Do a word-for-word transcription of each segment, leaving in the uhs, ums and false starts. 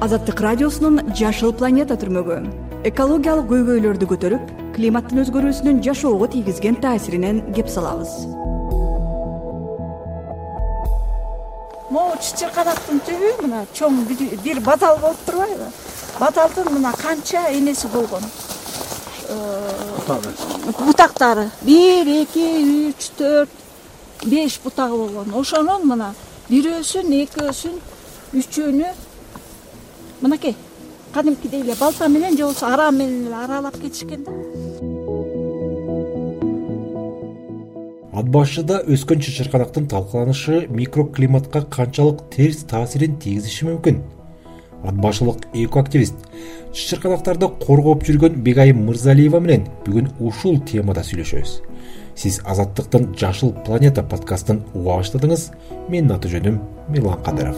Азаттык радиосунун Жашыл планета түрмөгү экологиялык көйгөйлөрдү көтөрүп, климаттын өзгөрүүсүнүн жашоого тийгизген таасиринен кеп салабыз. Могу чычырканактын түбү мына чоң бир батал болуп турбайбы? Баталдын мына канча энеси болгон. Бутактары бир, эки, үч, төрт, беш бутагы болгон. Ошонун мына бирөөсүн, экөөсүн, үчөөнү мынакей кадимкидей эле балта менен же болбосо ара менен эле аралап кетишкен да. Ат башыда өскөн чычырканактын талкаланышы микроклиматка канчалык терс таасирин тийгизиши мүмкүн? Ат башылык экоактивист, чычырканактарды коргоп жүргөн Бегайым Мырзалиева менен бүгүн ушул темада сүйлөшөбүз. Сиз Азаттыктын Жашыл планета подкастын уга баштадыңыз. Менин аты жөнүм Мирлан Кадыров.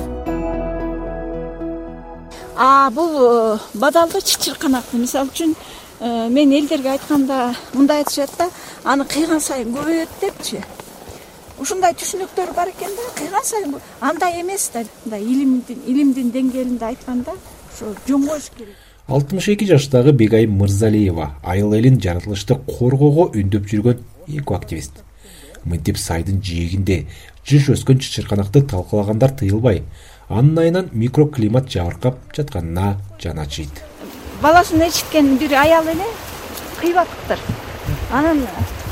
А бул бадалды чычырканакты мисалы үчүн мен элдерге айтканда мындай айтышат да, аны кыйган сайын көбөйөт депчи. Ушундай түшүнүктөр бар экен да, кыйган сайын андай эмес да, мындай илимдин илимдин деңгээлинде айтканда ошо жоңгош керек. алтымыш эки жаштагы Бегайым Мырзалиева айыл элин жаратылышты коргоого үндөп жүргөн экоактивист. Мынтип сайдын жээгинде жыш өскөн чычырканакты талкалагандар тыйылбай, анын айынан микроклимат жабыркап жатканына жаны ачыйт. Баласын эчиткен бир аял эле кыйбаттыр. Анан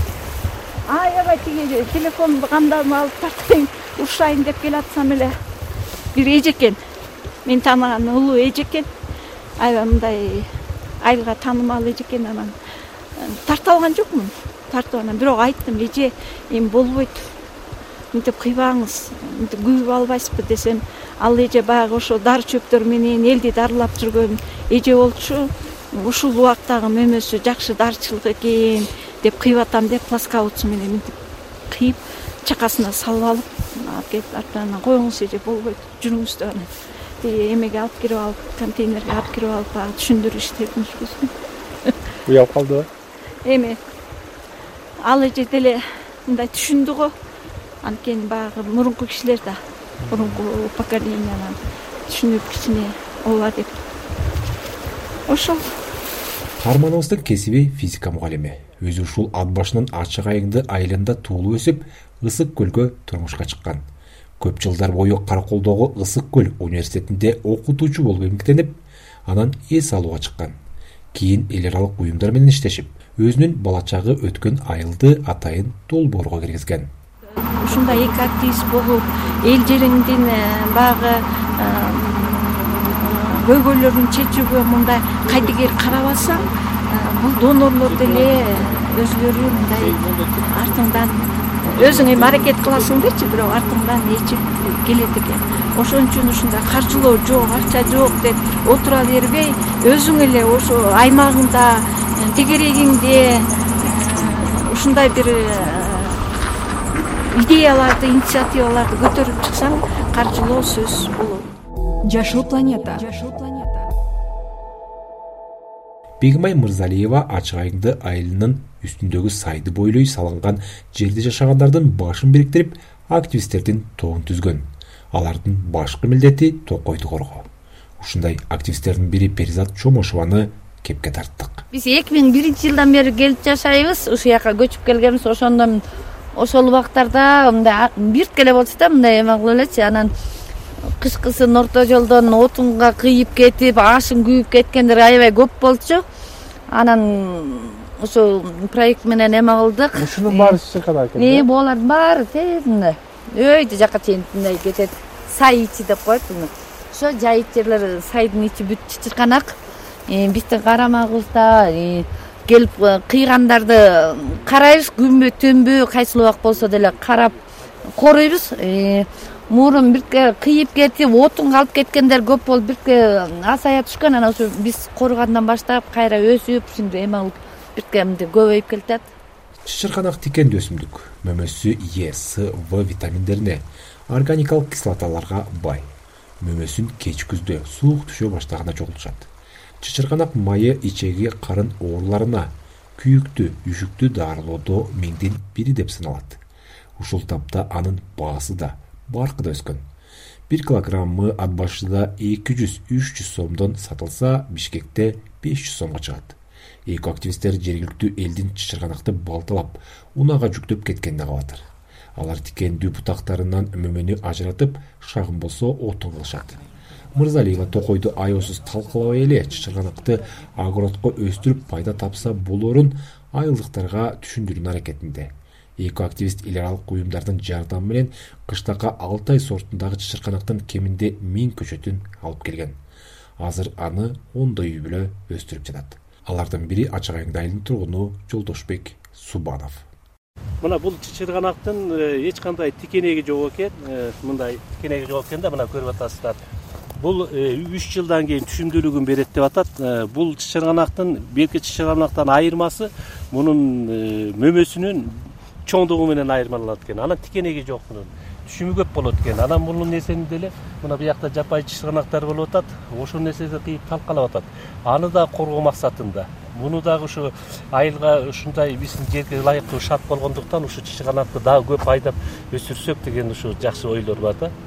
аябай тиги телефонду кандалып алып тартайын, урушайын деп келатсам эле бир эжекен, мен тааныган улуу эжекен, аябай мындай айылга таанымал эжекен. Анан тарта алган жокмун. Тартып анан бирок айттым, эже, эми болбойт. Мынтип кыйбаңыз, мынтип күйүп албайсызбы десем, ал эже баягы ошо дары чөптөр менен элди дарылап жүргөн эже болчу. Ушул убактагы мөмөсү жакшы дарчылык экен деп кыйып атам деп пласкаутсу менен мынтип кыйып чакасына салып алып, алып кетип артынан коюңуз эже болбойт, жүрүңүз деп анан тиги эмеге алып кирип алып, контейнерге алып кирип алып баягы түшүндүрүп иштетишпизби. Уяп калдыбы? Эми ал эже деле мындай түшүндү го. Анткени баягы мурунку кишилер да, мурунку поколениядан түшүнүп кичине ооба деп. Ошол. Каарманыбыздын кесиби физика мугалими. Өзү ушул ат башынын ачык айыңды айылында туулуп өсүп, Ысык көлгө турмушка чыккан. Көп жылдар бою Караколдогу Ысык көл университетинде окутуучу болуп эмгектенип, анан эс алууга чыккан. Кийин эл аралык уюмдар менен иштешип, өзүнүн бала чагы өткөн айылды атайын долбоорго киргизген. Ушундай эки активист болуп, эл жериңдин баягы көйгөйлөрүн чечүүгө мындай кайдыгер карабасаң, бул донорлор деле өзүлөрү мындай артыңдан өзүң эми аракет кыласың дечи, бирок артыңдан ичип келет экен. Ошон үчүн ушундай каржылоо жок, акча жок деп отура бербей, өзүң эле ошо аймагыңда, тегерегиңде ушундай бир идеяларды, инициативаларды көтөрүп чыксаң, каржылоо сөз болот. Жашыл планета. Жашыл планета. Бегайым Мырзалиева ачык айыңды айылынын үстүндөгү сайды бойлой салынган жерде жашагандардын башын бириктирип, активисттердин тобун түзгөн. Алардын башкы милдети токойду коргоо. Ушундай активисттердин бири Перизат Чомошованы кепке тарттык. Биз эки миң биринчи жылдан бери келип жашайбыз. Ушул жака көчүп келгенбиз. Ошондон ошол убактарда мындай бирт эле болчу да, мындай эме кылып элечи. Анан кышкысын орто жолдон отунга кыйып кетип, ашын күйүп кеткендер аябай көп болчу. Анан ошо проект менен эме кылдык. Ушунун баары чычыркана экен. Э, булардын баары тез мындай өйдө жака чейин мындай кетет. Сай ичи деп коет буну. Ошо жайыт жерлер сайдын ичи бүт чычырканак. Биздин карамагыбызда келип кыйгандарды карайбыз, күнбү түнбү кайсыл убак болсо деле карап коройбуз. Мурун бирке кыйып кетип, отунга алып кеткендер көп болуп, бирке асая түшкөн. Анан ошо биз коругандан баштап кайра өсүп, ушундай эме кылып бирке мындай көбөйүп келатат. Чычырканак тикендүү өсүмдүк. Мөмөсү Е, С, В витаминдерине, органикалык кислоталарга бай. Мөмөсүн кеч күздө суук түшө баштаганда чогултушат. Чычырканак майы ичеги карын ооруларына, күйүктү, үшүктү дарылоодо миңдин бири деп саналат. Ушул тапта анын баасы да баркы да өскөн. бир килограммы ат башыда эки жүз үч жүз сомдон сатылса, Бишкекте беш жүз сомго чыгат. Эко активисттер жергиликтүү элдин чычырганакты балталап, унага жүктөп кеткенди кабатыр. Алар тикендүү бутактарынан мөмөнү ажыратып, шагын болсо отун кылышат. Мырзалиева Токойду аеосуз талкалабай эле чычырганакты огородко өстүрүп пайда тапса болорун айылдыктарга түшүндүрүүнүн аракетинде. Эко активист эл аралык уюмдардын жардамы менен кыштакы Алтай сортундагы чычырганактын кеминде миң көчөтүн алып келген. Азыр аны ондой үй бүлө өстүрүп жатат. Алардын бири Ачык Айыңды айылынын тургуну Жолдошбек Субанов. Мына бул чычырганактын эч кандай тикенеги жок экен. Мындай тикенеги жок экен да, мына көрүп атасыздар. Бул үч жылдан кийин түшүмдүүлүгүн берет деп атат. Бул чычырганактын берки чычырганактан айырмасы мунун мөмөсүнүн чоңдугу менен айырмаланат экен. Анан тикенеги жок мунун. Түшүмү көп болот экен. Анан мунун несени деле мына буякта жапай чычырганактар болуп атат. Ошол нерсени кыйып талкалап атат. Аны да коргоо максатында. Муну дагы ушу айылга ушундай биздин жерге ылайыктуу шарт болгондуктан ушу чычырганакты дагы көп айдап өсүрсөк деген ушу жакшы ойлор бар да.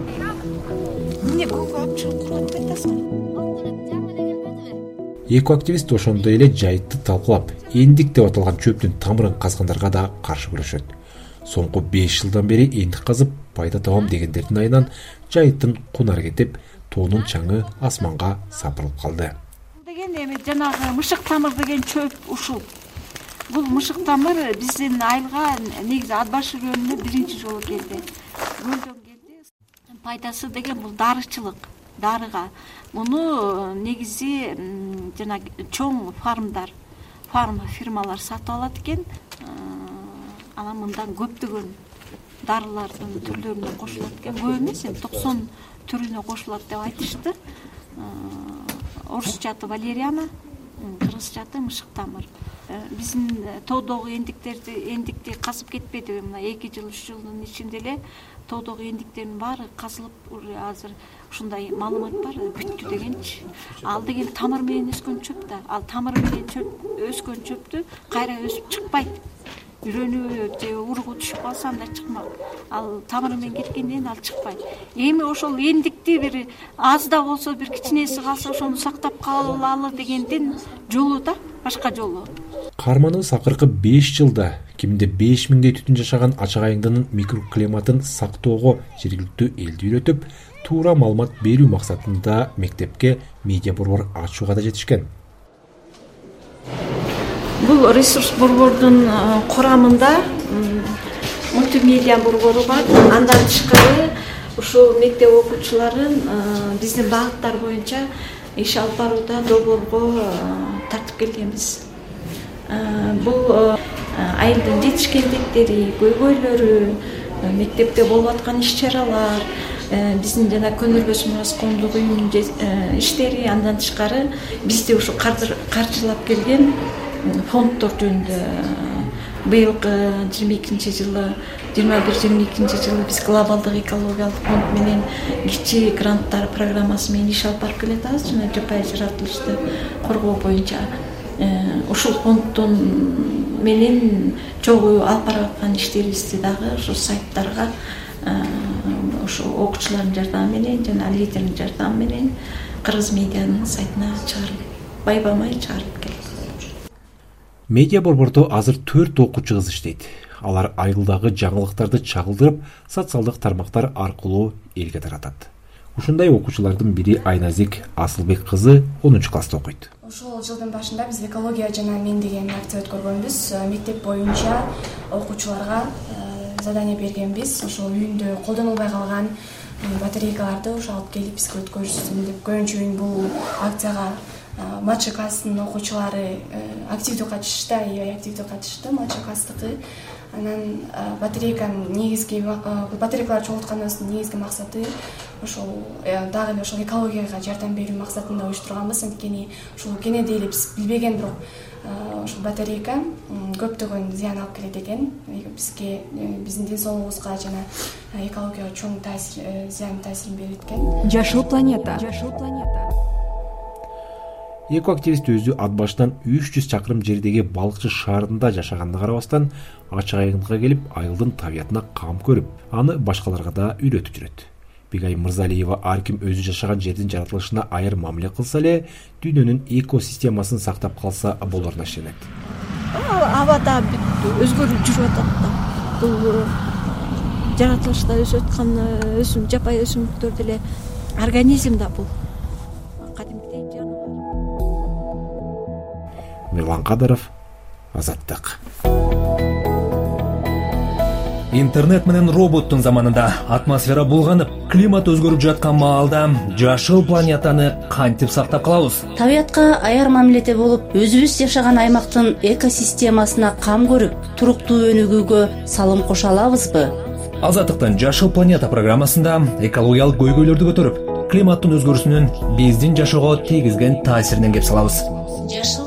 Эко активист ошондой эле жайытты талкалап, эндик деп аталган чөптүн тамырын казгандарга да каршы күрөшөт. Соңку беш жылдан бери эндик казып пайда табам дегендердин айынан жайыттын кунары кетип, тоонун чаңы асманга сапырылып калды. Деген эми жанагы мышык тамыр деген чөп ушул. Бул мышык тамыр биздин айылга негизи ат башы районуна биринчи жолу келди. Көлдөн келди. Пайдасы деген бул дарычылык, дарыга. Муну негизи жана чоң фармдар, фарм фирмалар сатып алат экен. Анан мындан көптөгөн дарылардын түрлөрүнө кошулат экен. Көп эмес, токсон түрүнө кошулат деп айтышты. Орусчаты валериана, кыргызчаты мышык тамыр. Биздин тоодогу эндиктерди эндикти казып кетпеди. Мына эки жыл, үч жылдын ичинде эле тоодогу эндиктердин баары казылып, азыр ушундай маалымат бар, бүттү дегенчи. Ал деген тамыр менен өскөн чөп да. Ал тамыр менен чөп өскөн чөптү кайра өсүп чыкпайт. Үрөнүп же уругу түшүп калса анда чыкмак. Ал тамыры менен кеткенден кийин ал чыкпайт. Эми ошол эндикти бир аз да болсо бир кичинеси калса ошону сактап калалы дегендин жолу да, башка жолу. Карманыбыз акыркы беш жылда кимде беш миңдей түтүн жашаган Ачык Айыңдын микроклиматын сактоого жергиликтүү элди үйрөтүп, туура маалымат берүү максатында мектепке медиа борбор ачууга да жетишкен. Бул ресурс борбордун курамында мультимедиа борбору бар. Андан тышкары ушул мектеп окуучуларын биздин багыттар боюнча иш алып барууда долбоорго тартып келгенбиз. Бул айылдын жетишкендиктери, көйгөйлөрү, мектепте болуп аткан иш-чаралар, биздин жана Көнөрбөс Мурас коомдук уюмунун иштери, андан тышкары бизди ушу каржылап келген фонддор жөнүндө быйылкы жыйырма экинчи жылы, жыйырма бир жыйырма экинчи жылы биз глобалдык экологиялык фонд менен кичи гранттар программасы менен иш алып барып келатабыз. Жана жапайы жаратылышты коргоо боюнча ушул фонддун менен чогуу алып барып аткан иштерибизди дагы ошо сайттарга ошо окуучулардын жардамы менен жана лидердин жардамы менен Кыргыз медианын сайтына чыгарып, байбамай чыгарып келдик. Медиа борбордо азыр төрт окуучу кыз иштейт. Алар айылдагы жаңылыктарды чагылдырып, социалдык тармактар аркылуу элге таратат. Ушундай окуучулардын бири Айназик Асылбек кызы онунчу класста окуйт. Ошол жылдын башында биз экология жана мен деген акция өткөргөнбүз. Мектеп боюнча окуучуларга задание бергенбиз. Ошол үйүндө колдонулбай калган батарейкаларды ошо алып келип бизге өткөрүшсүн деп. Көбүнчө үн бул акцияга младший класстын окуучулары активдүү катышты, аябай активдүү катышты младший класстыкы. Анан батарейканын негизги батарейкаларды чогулткандын негизги максаты ошол дагы эле ошол экологияга жардам берүү максатында уюштурганбыз. Анткени ушул кенеде эле биз билбеген бирок ошол батарейка көптөгөн зыян алып келет экен. Бизге биздин ден соолугубузга жана экологияга чоң таасир, зыян таасирин берет экен. Жашыл планета. Жашыл планета. Эко активист өзү ат башынан үч жүз чакырым жердеги балыкчы шаарында жашаганына карабастан Ачык Айыңга келип, айылдын табиятына кам көрүп, аны башкаларга да үйрөтүп жүрөт. Бегай Мырзалиева ар ким өзү жашаган жердин жаратылышына айыр мамиле кылса эле дүйнөнүн экосистемасын сактап калса болоруна ишенет. Абада өзгөрүп жүрүп атат да. Бул жаратылышта өсүп аткан өсүм, жапайы өсүмдүктөр деле организм да бул. Кадимкидей жаныбар. Мирлан Кадыров, Азаттык. Интернет менен роботтун заманында атмосфера булганып, климат өзгөрүп жаткан маалда жашыл планетаны кантип сактап калабыз? Табиятка аяр мамиледе болуп, өзүбүз жашаган аймактын экосистемасына кам көрүп, туруктуу өнүгүүгө салым кошо алабызбы? Азаттыктын Жашыл планета программасында экологиялык көйгөйлөрдү көтөрүп, климаттын өзгөрүүсүнүн биздин жашоого тийгизген таасиринен кеп салабыз. Жашыл